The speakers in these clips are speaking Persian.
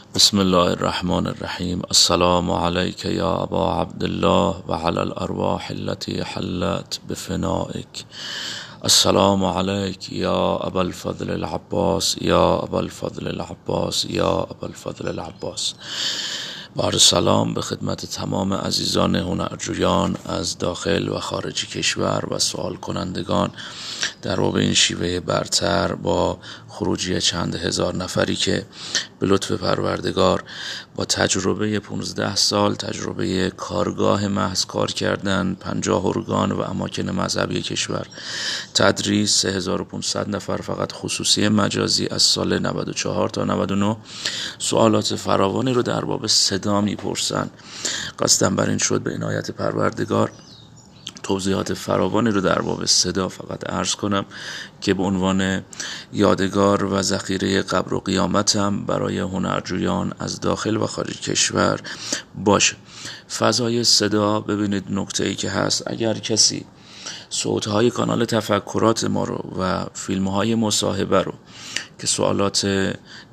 بسم الله الرحمن الرحیم. السلام علیک یا ابا عبدالله و علی الارواح التي حلت بفنائک. السلام علیک یا ابا الفضل العباس یا ابا الفضل العباس یا ابا الفضل العباس. با سلام به خدمت تمام عزیزان هنرجویان از داخل و خارج کشور و سوال کنندگان در باب این شیوه برتر با خروجی چند هزار نفری که به لطف پروردگار با تجربه 15 سال تجربه کارگاه محض کار کردن، 50 ارگان و اماکن مذهبی کشور، تدریس 3500 نفر فقط خصوصی مجازی از سال 94 تا 99 سوالات فراوانی رو در باب صدا میپرسن. قصدم بر این شد به عنایت پروردگار توضیحات فراوانی رو در باب صدا فقط عرض کنم که به عنوان یادگار و ذخیره قبر و قیامتم برای هنرجویان از داخل و خارج کشور باشه. فضای صدا، ببینید نکته‌ای که هست، اگر کسی صوت‌های کانال تفکرات ما رو و فیلم‌های مصاحبه رو که سوالات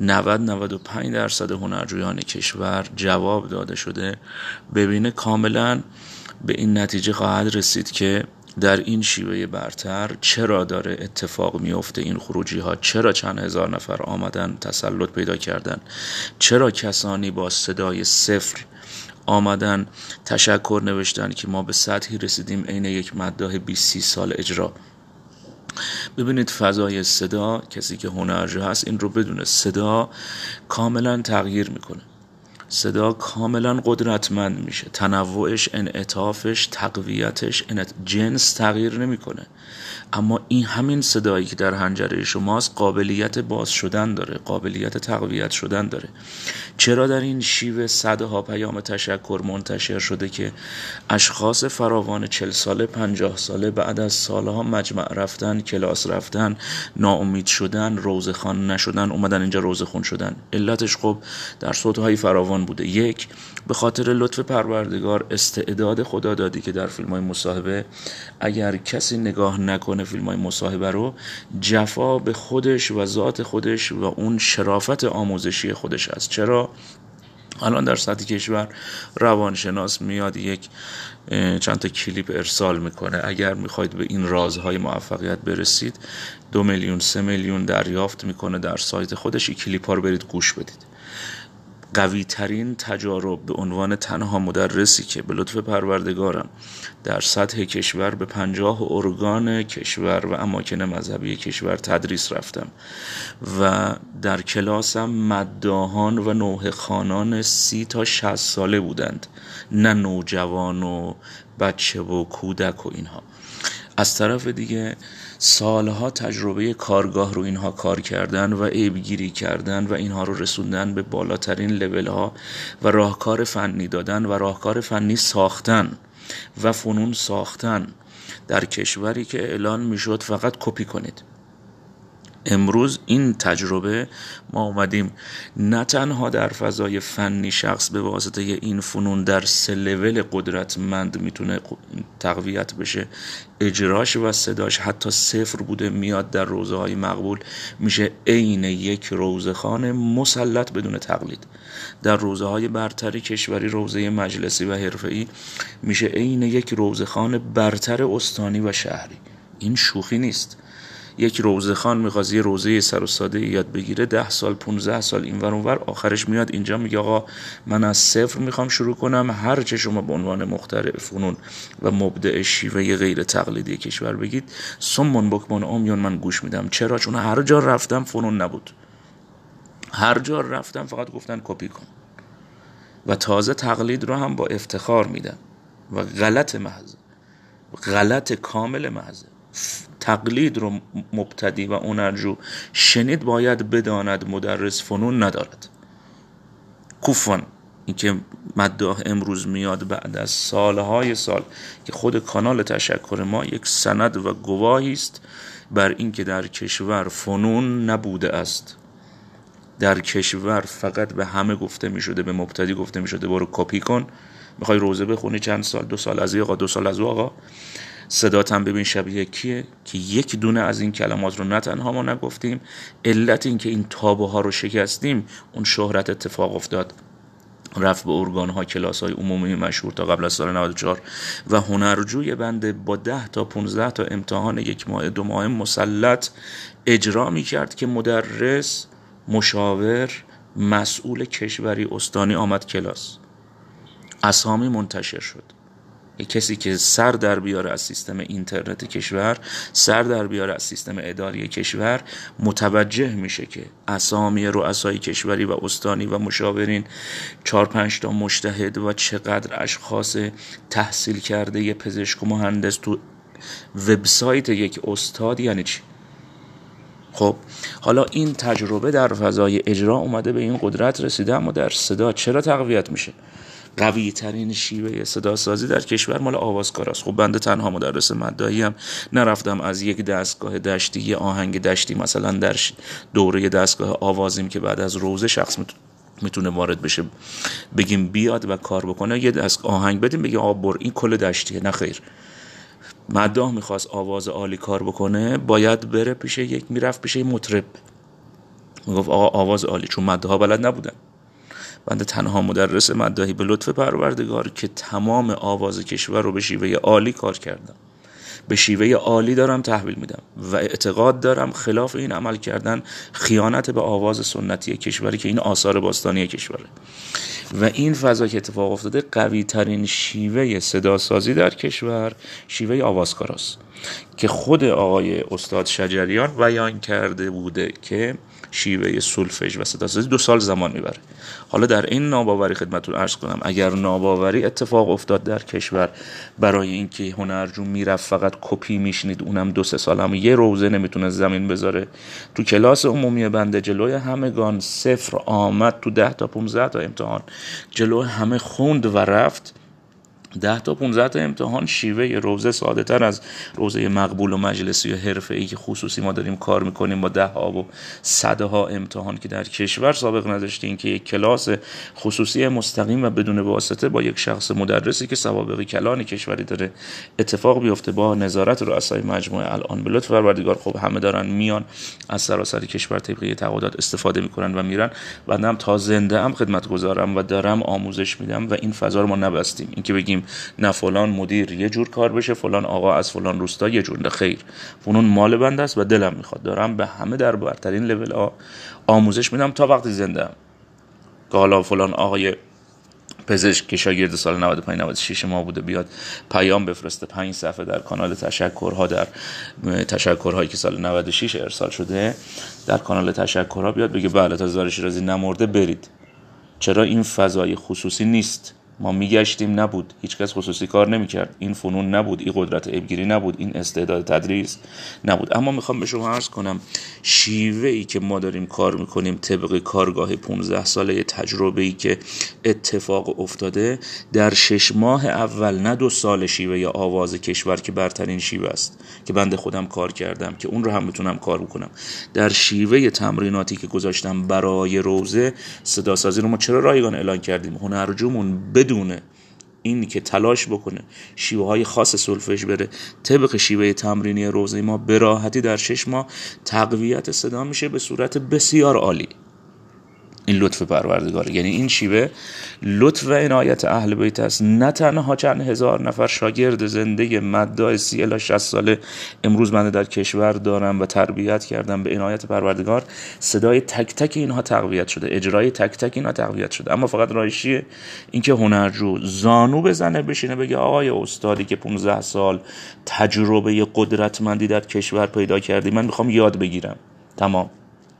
90-95% هنرجویان کشور جواب داده شده ببینه، کاملا به این نتیجه خواهد رسید که در این شیوه برتر چرا داره اتفاق میفته این خروجی ها، چرا چند هزار نفر آمدن تسلط پیدا کردن، چرا کسانی با صدای صفر آمدن تشکر نوشتن که ما به سطحی رسیدیم عین یک مداح 20-30 سال اجرا. ببینید فضای صدا، کسی که هنرجو هست این رو بدونه، صدا کاملا تغییر میکنه، صدا کاملا قدرتمند میشه، تنوعش، انعطافش، تقویتش، جنس تغییر نمیکنه، اما این همین صدایی که در حنجره شماست قابلیت باز شدن داره، قابلیت تقویت شدن داره. چرا در این شیوه صدها پیام تشکر منتشر شده که اشخاص فراوان 40 ساله 50 ساله بعد از سالها مجمع رفتن، کلاس رفتن، ناامید شدن، روزخوان نشدن، اومدن اینجا روزخون شدن؟ علتش خب در صوتهای فراوان بوده. یک، به خاطر لطف پروردگار استعداد خدا دادی که در فیلم‌های مصاحبه اگر کسی نگاه نکنه فیلم‌های مصاحبه رو، جفا به خودش و ذات خودش و اون شرافت آموزشی خودش است. چرا؟ الان در سطح کشور روانشناس میاد یک چند تا کلیپ ارسال میکنه، اگر میخواید به این رازهای موفقیت برسید 2 میلیون 3 میلیون دریافت میکنه در سایت خودش. این کلیپ ها رو برید گوش بدید. قوی ترین تجارب به عنوان تنها مدرسی که به لطف پروردگارم در سطح کشور به 50 ارگان کشور و اماکن مذهبی کشور تدریس رفتم و در کلاسم مداحان و نوحه خوانان 30 تا 60 ساله بودند، نه نوجوان و بچه و کودک و اینها. از طرف دیگه سالها تجربه کارگاه رو اینها کار کردن و عیبگیری کردن و اینها رو رسوندن به بالاترین لول ها و راهکار فنی دادن و راهکار فنی ساختن و فنون ساختن در کشوری که اعلان میشد فقط کپی کنید. امروز این تجربه ما اومدیم نه تنها در فضای فنی شخص به واسطه این فنون در 3 لول قدرتمند میتونه تقویت بشه، اجراش و صداش حتی صفر بوده میاد در روزه های مقبول میشه عین یک روزخوان مسلط بدون تقلید. در روزه های برتری کشوری، روزه مجلسی و حرفه‌ای، میشه عین یک روزخوان برتر استانی و شهری. این شوخی نیست. یک روزخوان میخواد یه روزه سر و ساده یاد بگیره 10 سال 15 سال اینور اونور، آخرش میاد اینجا میگه آقا من از صفر میخوام شروع کنم. هر چه شما به عنوان مخترع فنون و مبدع شیوه غیر تقلیدی کشور بگید، سمون بکمون عمیون من گوش میدم. چرا؟ چون هر جا رفتم فنون نبود، هر جا رفتم فقط گفتن کپی کن و تازه تقلید رو هم با افتخار میدن و غلط محض، غلط کامل محض. تقلید رو مبتدی و هنرجو شنید باید بداند مدرس فنون ندارد. کوفان این که مداح امروز میاد بعد از سالهای سال که خود کانال تشکر ما یک سند و گواهی است بر این که در کشور فنون نبوده است. در کشور فقط به همه گفته میشده، به مبتدی گفته میشده برو کپی کن. میخوای روزه بخونی چند سال، 2 سال از این آقا 2 سال از او آقا، صدات هم ببین شبیه کیه که یک دونه از این کلمات رو نه تنها ما نگفتیم، علت این که این تابوها رو شکستیم اون شهرت اتفاق افتاد، رفت به ارگان‌ها، کلاس‌های عمومی مشهور تا قبل از سال 94 و هنرجوی بنده با 10 تا 15 تا امتحان 1 ماه 2 ماه مسلط اجرا می‌کرد که مدرس، مشاور، مسئول کشوری استانی آمد کلاس، اسامی منتشر شد. یک کسی که سر در بیاره از سیستم اینترنت کشور، سر در بیاره از سیستم اداری کشور، متوجه میشه که اسامی رؤسای کشوری و استانی و مشاورین 4-5 تا مجتهد و چقدر اشخاص تحصیل کرده ی پزشک و مهندس تو وبسایت یک استاد یعنی چی؟ خب حالا این تجربه در فضای اجرا اومده به این قدرت رسیده، اما در صدا چرا تقویت میشه؟ قوی ترین شیوه صدا سازی در کشور مال آوازکاراست. خب بنده تنها مدرس مداحی هم نرفتم از یک دستگاه دشتی، یه آهنگ دشتی مثلا در دوره دستگاه آوازیم که بعد از روزه شخص میتونه وارد بشه بگیم بیاد و کار بکنه، یه دست آهنگ بدیم بگیم آبر این کل دشتیه. نه خیر، مداح میخواست آواز عالی کار بکنه باید بره میرفت پیش مطرب، میگفت آقا آواز عالی، چون مداحا بلد نبودن. بنده تنها مدرس مداحی به لطف پروردگار که تمام آواز کشور رو به شیوه عالی کار کردم، به شیوه عالی دارم تحویل میدم و اعتقاد دارم خلاف این عمل کردن خیانت به آواز سنتی کشوری که این آثار باستانی کشوره. و این فضا که اتفاق افتاده، قوی ترین شیوه صدا سازی در کشور شیوه آوازکاراست که خود آقای استاد شجریان بیان کرده بوده که شیوه سولفژ و صدا سازی 2 سال زمان میبره. حالا در این ناباوری خدمتتون عرض کنم اگر ناباوری اتفاق افتاد در کشور برای اینکه هنرجو میرفت فقط کپی میشنید، اونم 2-3 سال هم یه روزه نمیتونه زمین بذاره، تو کلاس عمومی بنده جلوی همگان 0 آمد، تو 10 تا 15 تا امتحان جلوی همه خوند و رفت. 10 تا 15 تا امتحان شیوه روزه ساده تر از روزه مقبول و مجلسی و حرفه‌ای که خصوصی ما داریم کار میکنیم با 10 ها و 100 ها امتحان که در کشور سابق نداشتیم، که یک کلاس خصوصی مستقیم و بدون واسطه با یک شخص مدرسی که سوابق کلان کشوری داره اتفاق بیفته با نظارت رؤسای مجموعه. الان به لطف پروردگار خب همه دارن میان از سراسر کشور طبق تعهدات استفاده میکنن و میرن. بعدم تا زنده ام خدمتگزارم و دارم آموزش میدم و این فضا رو ما نبستیم. این که بگیم نه فلان مدیر یه جور کار بشه، فلان آقا از فلان روستا یه جور، نه خیر، فنون مال بنده است و دلم میخواد دارم به همه در برترین لول آموزش میدم تا وقتی زنده ام. که حالا فلان آقای پزشک که شاگرد سال 95-96 ما بوده بیاد پیام بفرسته 5 صفحه در کانال تشکرها، در تشکرهایی که سال 96 ارسال شده در کانال تشکرها بیاد بگه بله تا زار شیرازی نمرده برید. چرا این فضای خصوصی نیست؟ ما میگشتیم نبود، هیچکس خصوصی کار نمیکرد، این فنون نبود، این قدرت عیبگیری نبود، این استعداد تدریس نبود. اما میخوام به شما عرض کنم شیوه‌ای که ما داریم کار میکنیم طبق کارگاه 15 ساله تجربه‌ای که اتفاق افتاده در 6 ماه اول، نه 2 سال شیوه آواز کشور که برترین شیوه است که بنده خودم کار کردم که اون رو هم میتونم کار بکنم، در شیوه تمریناتی که گذاشتم برای روزه صدا سازی رو ما چرا رایگان اعلان کردیم؟ هنرجومون بدون این که تلاش بکنه شیوه های خاص سولفژ بره طبق شیوه تمرینی روزه ما به راحتی در 6 ماه تقویت صدا میشه به صورت بسیار عالی. این لطف پروردگاره، یعنی این شیوه لطف و عنایت اهل بیت است. نه تنها چند هزار نفر شاگرد زنده مداح 30 الی 60 ساله امروز من در کشور دارم و تربیت کردم به عنایت پروردگار، صدای تک تک اینها تقویت شده، اجرای تک تک اینها تقویت شده. اما فقط راهیه این که هنرجو زانو بزنه بشینه بگه آقای استادی که 15 سال تجربه قدرتمندی در کشور پیدا کردی من میخوام یاد بگیرم، تمام،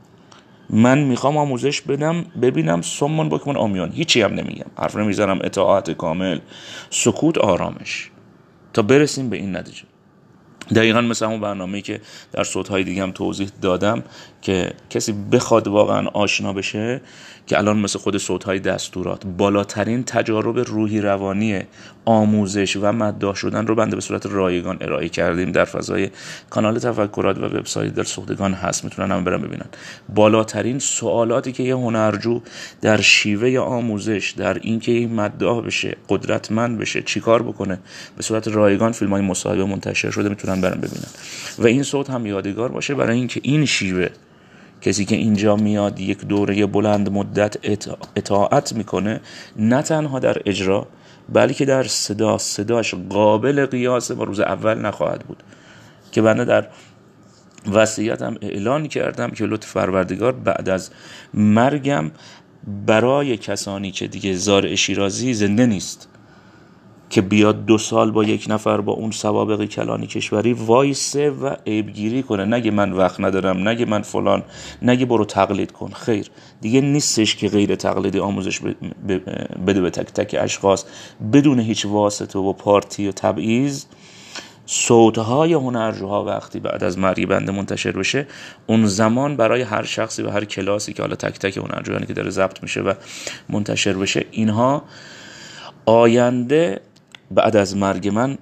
من میخوام آموزش بدم، ببینم سمون بکمون آمیان، هیچی هم نمیگم، حرف نمیزنم، اطاعت کامل، سکوت، آرامش، تا برسیم به این نتیجه. دقیقاً مثل همون برنامه‌ای که در صوت‌های دیگه هم توضیح دادم که کسی بخواد واقعاً آشنا بشه، که الان مثل خود صوت‌های دستورات بالاترین تجارب روحی روانی آموزش و مداح شدن رو بنده به صورت رایگان ارائه کردیم در فضای کانال تفکرات و وبسایت دلسوختگان هست، میتونن هم برن ببینن. بالاترین سوالاتی که یه هنرجو در شیوه آموزش، در اینکه این مداح بشه، قدرتمند بشه، چیکار بکنه، به صورت رایگان فیلم‌های مصاحبه منتشر شده، میتونن برن ببینن. و این صوت هم یادگار باشه برای اینکه این شیوه کسی که اینجا میاد یک دوره بلند مدت اطاعت میکنه، نه تنها در اجرا بلکه در صداش قابل قیاس با روز اول نخواهد بود. که بنده در وصیتم اعلان کردم که لطف پروردگار بعد از مرگم برای کسانی که دیگه زارع شیرازی زنده نیست که بیاد 2 سال با یک نفر با اون سوابق کلانی کشوری وایسه و عیبگیری کنه، نگه من وقت ندارم، نگه من فلان، نگه برو تقلید کن. خیر، دیگه نیستش که غیر تقلیدی آموزش بده به تک تک اشخاص بدون هیچ واسطه و پارتی و تبعیض. صوتهای هنرجوها وقتی بعد از مرگ بنده منتشر بشه، اون زمان برای هر شخصی و هر کلاسی که حالا تک تک هنرجویانی که داره ضبط میشه و منتشر بشه، اینها آینده بعد از مرگ من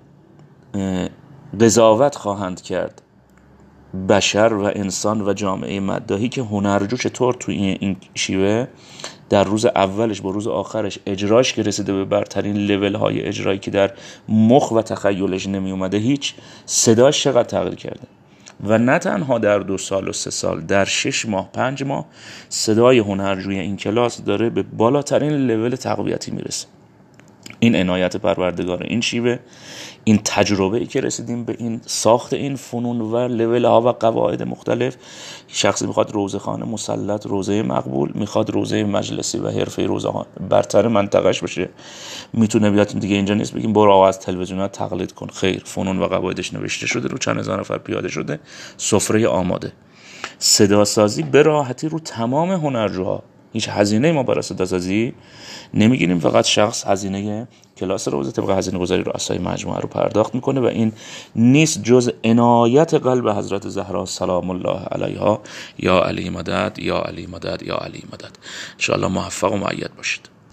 قضاوت خواهند کرد بشر و انسان و جامعه مداحی که هنرجو چطور توی این شیوه در روز اولش با روز آخرش اجراش که رسیده به برترین لول های اجرایی که در مخ و تخیلش نمی اومده، هیچ صداش چقدر تغییر کرده. و نه تنها در 2 سال و 3 سال، در 6 ماه 5 ماه صدای هنرجوی این کلاس داره به بالاترین لول تقویتی میرسه. این عنایت پروردگار، این شیوه، این تجربه‌ای که رسیدیم به این ساخت این فنون و لول ها و قواعد مختلف. شخصی میخواد روزخانه مسلط، روزه مقبول، میخواد روزه مجلسی و حرفه روزه ها برتر منطقهش بشه، میتونه بیاد دیگه اینجا نیست بگیم برو از تلویزیونات تقلید کن. خیر، فنون و قواعدش نوشته شده، رو چند هزار نفر پیاده شده، سفره آماده. صدا سازی به راحتی رو تمام هنرجوها، هیچ هزینه ما برای صدا سازی نمیگیریم، فقط شخص هزینه کلاس روزه طبق هزینه گذاری رؤسای مجموعه رو پرداخت میکنه و این نیست جز عنایت قلب حضرت زهرا سلام الله علیها. یا علی مدد، یا علی مدد، یا علی مدد. ان شاء الله موفق و مؤید باشید.